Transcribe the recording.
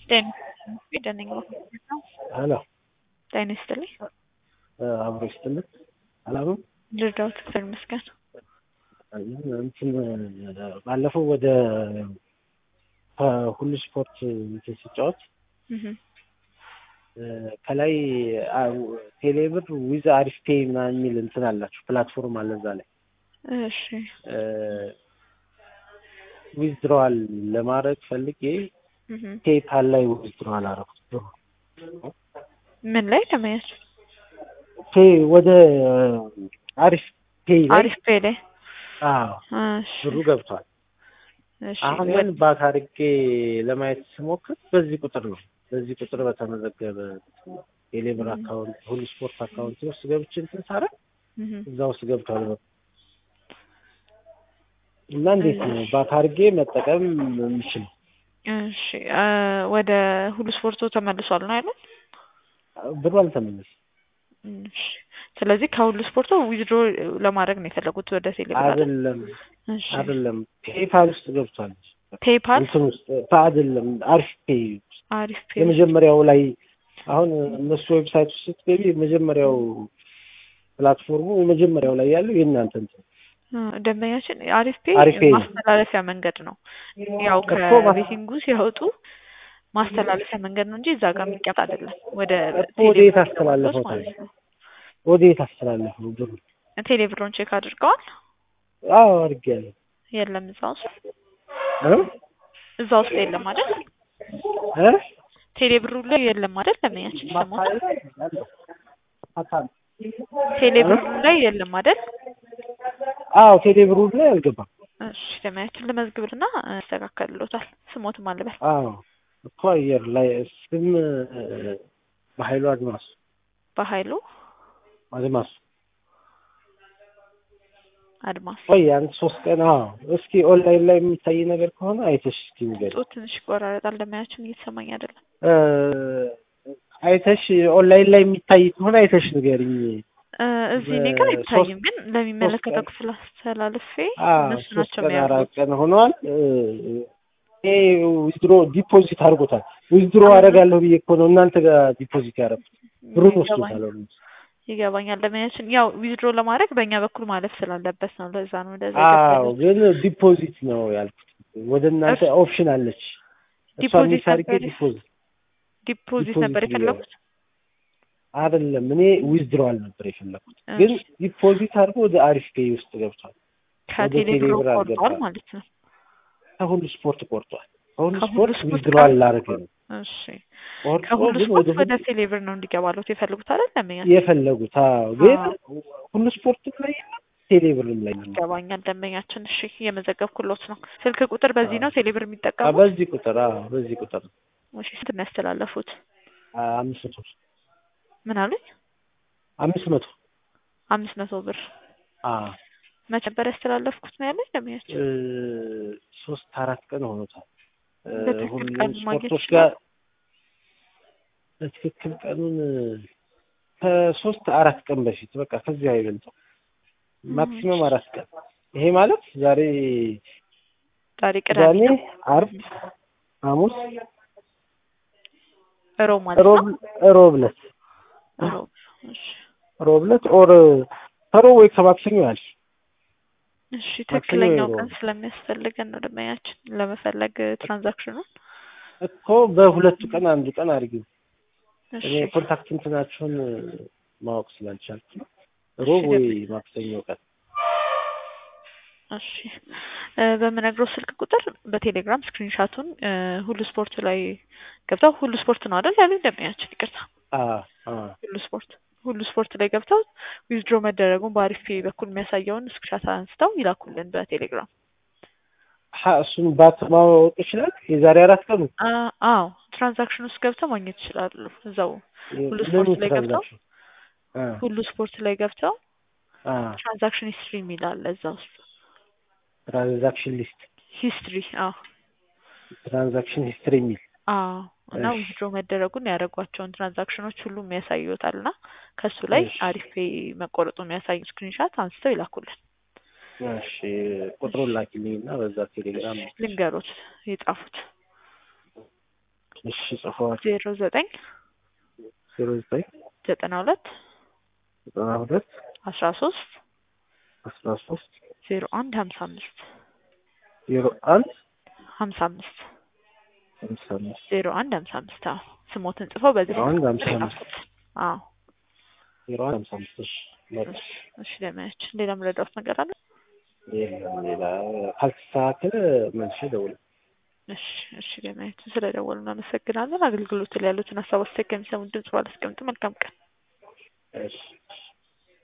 ጤና ነው። ሄሎ ጤና ይስጥልኝ። አብሮ ይስጥልኝ። አላም ልርዳዎት? እግዚአብሔር ይመስገን። እንትን ባለፈው ወደ ሁሉ ስፖርት እንትን ሲጫወት ከላይ ቴሌብር ዊዝ አሪፍ ፔይ ምናምን የሚል እንትን አላችሁ ፕላትፎርም አለ እዛ ላይ። እሺ ዊዝድሮዋል ለማድረግ ፈልጌ ፔይፓል ላይ ዊዝድሮዋል አደረኩት። ምን ላይ ለማየት? ፔይ ወደ አሪፍ ፔይ ላይ አሪፍ ፔይ ላይ። አዎ እሺ ብሩ ገብቷል። እሺ አሁን ግን ባክ አድርጌ ለማየት ስሞክር በዚህ ቁጥር ነው። በዚህ ቁጥር በተመዘገበ ቴሌብር አካውንት ሁሉ ስፖርት አካውንት ውስጥ ገብቼ እንትን ሳረግ እዛ ውስጥ ገብቷል። እና እንዴት ነው ባክ አድርጌ መጠቀም የምችል? እሺ ወደ ሁሉ ስፖርቱ ተመልሷል ነው አይደል? ብሩ አልተመለሰም። እሺ ስለዚህ ከሁሉ ስፖርቱ ዊዝድሮ ለማድረግ ነው የፈለጉት ወደ ቴሌብር አይደለም? እሺ አይደለም ፔይፓል ውስጥ ገብቷል። ፔይፓል እንትን ውስጥ አይደለም አሪፍ ፔይ አሪፍ ፔይ የመጀመሪያው ላይ አሁን እነሱ ዌብሳይት ውስጥ ስትገቢ የመጀመሪያው ፕላትፎርሙ የመጀመሪያው ላይ ያለው የእናንተ እንትን ደንበኛችን አሪፍ ፔይ ፔይ ማስተላለፊያ መንገድ ነው። ያው ከቤቲንጉ ሲያወጡ ማስተላለፊያ መንገድ ነው እንጂ እዛ ጋር የሚቀመጥ አይደለም። ወዴት አስተላለፈው? ወዴት አስተላለፈው? ብሩ ቴሌብሮን ቼክ አድርገዋል? አዎ አድርጌያለሁ። የለም እዛ ውስጥ የለም አይደል? ቴሌብሩ ላይ የለም አይደል? ለማያችን ሰሞኑን ቴሌብሩ ላይ የለም አይደል? አዎ ቴሌብሩ ላይ አልገባም። እሺ ለማያችን ለመዝግብና ያስተካክልሎታል። ስሞትም አለበት። አዎ እኮ አየር ላይ ስም በኃይሉ አድማሱ ወይ አንድ 3 ቀን እስኪ ኦንላይን ላይ የሚታይ ነገር ከሆነ አይተሽ እስኪ ንገሪኝ። ትንሽ ይቆራረጣል። ለማያችን እየተሰማኝ አይደለም። አይተሽ ኦንላይን ላይ የሚታይ ከሆነ አይተሽ ንገሪኝ። እዚህ እኔ ጋር አይታይም፣ ግን ለሚመለከተው ክፍል አስተላልፌ እነሱ ናቸው የሚያውቁት። 4 ቀን ሆኗል። ዊዝድሮ ዲፖዚት አድርጎታል። ዊዝድሮ አደርጋለሁ ብዬ እኮ ነው እናንተ ጋር ዲፖዚት ያደረኩት። ብሩን ወስዶታል። ይገባኛል። ለማያችን ያው ዊዝድሮ ለማድረግ በእኛ በኩል ማለፍ ስላለበት ነው። ለዛ ነው እንደዛ ግን ዲፖዚት ነው ያልኩት። ወደ እናንተ ኦፕሽን አለች። ዲፖዚት ነበር የፈለኩት አይደለም። እኔ ዊዝድሮዋል ነበር የፈለኩት፣ ግን ዲፖዚት አድርጎ ወደ አሪፍ ፔይ ውስጥ ገብቷል። ከቴሌብር ቆርጧል ማለት ነው። ከሁሉ ስፖርት ቆርጧል። ከሁሉ ስፖርት ዊዝድሮዋል ላደርግ ነው። እሺ ከሁሉ ስፖርት ወደ ቴሌብር ነው እንዲገባሉት የፈለጉት አይደል? ለምን የፈለጉት? ግን ሁሉ ስፖርት ላይ ቴሌብርም ላይ ይገባኛል። ደንበኛችን እሺ የመዘገብኩሎት ነው። ስልክ ቁጥር በዚህ ነው ቴሌብር የሚጠቀሙት? በዚህ ቁጥር እሺ ስንት ነው ያስተላለፉት? 500 ምን አለኝ? 500 ብር መቼ ነበር ያስተላለፍኩት ነው ያለኝ? ደንበኛችን 3-4 ቀን ሆኖታል። ሁሉም ስፖርቶች ጋር በትክክል ቀኑን ከ3-4 ቀን በፊት በቃ ከዚህ አይበልጥም። ማክሲመም 4 ቀን። ይሄ ማለት ዛሬ ቅዳሜ፣ ዓርብ፣ ሐሙስ፣ ሮብ ዕለት ኦር ከሮብ ወይ ከማክሰኞ ያልሽ። እሺ ትክክለኛው ቀን ስለሚያስፈልገን ነው ደንበኛችን ለመፈለግ ትራንዛክሽኑን እኮ በሁለቱ ቀን አንዱ ቀን አድርጊው። እኔ ኮንታክት እንትናችሁን ማወቅ ስላልቻልኩ ሮብ ወይ ማክሰኞ ቀን። እሺ በምነግረው ስልክ ቁጥር በቴሌግራም ስክሪንሻቱን ሁሉ ስፖርት ላይ ገብተው ሁሉ ስፖርት ነው አይደል ያሉኝ? ደንበኛችን ይቅርታ ሁሉ ስፖርት ላይ ገብተው ዊዝድሮ መደረጉን በአሪፍ ፔይ በኩል የሚያሳየውን ስክሪንሻት አንስተው ይላኩልን በቴሌግራም። እሱን ማወቅ ይችላል። የዛሬ 4 ቀን ትራንዛክሽን ውስጥ ገብተው ማግኘት ይችላሉ። እዛው ሁሉ ስፖርት ላይ ገብተው ትራንዛክሽን ሂስትሪ የሚል አለ እዛ ውስጥ። ትራንዛክሽን ሂስትሪ የሚል እና ዊዝድሮ መደረጉን ያደረጓቸውን ትራንዛክሽኖች ሁሉ የሚያሳዩታልና ከሱ ላይ አሪፍ ፔይ መቆረጡ የሚያሳዩ ስክሪንሻት አንስተው ይላኩልን። እሺ ቁጥሩን ላኪልኝና በዛ ቴሌግራም ልንገሮት የጻፉት እሺ ጽፈዋል። 09 09 92 92 13 13 01 55 01 55 55 01 55 አዎ ስሞትን ጽፈው በዚህ 01 ቁጥር 55 ይላኩት። አዎ 01 55 እሺ በቃ እሺ ለማያች ሌላ ምረዳውት ነገር አለ? ሌላ ካልተስተካከለ መልሼ እደውላለሁ። እሺ ለማየት ስለደወሉ እናመሰግናለን። አገልግሎት ላይ ያሉትን ሀሳብ አስተያየት ከሚሰሙን ድምጽ ባላስቀምጥ መልካም ቀን። እሺ